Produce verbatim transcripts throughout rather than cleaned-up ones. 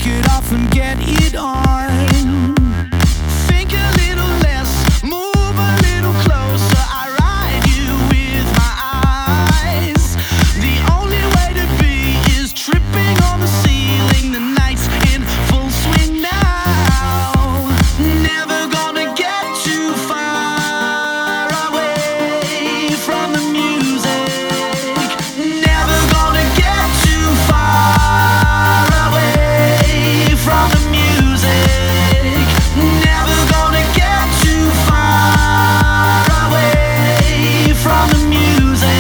it off and get it on. Think a little less, move a little closer. I ride you with my eyes. The only way to be is tripping on the ceiling. The night's in full swing now. Never gonna get too far away from the music. Never gonna get too far away from the music. Never gonna get too far away from the music.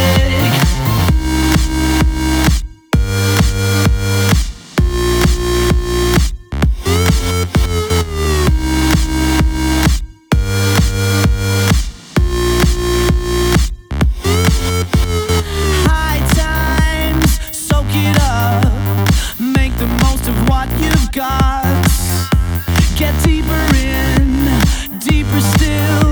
High times, soak it up. Make the most of what you've got. Get deeper in, deeper still.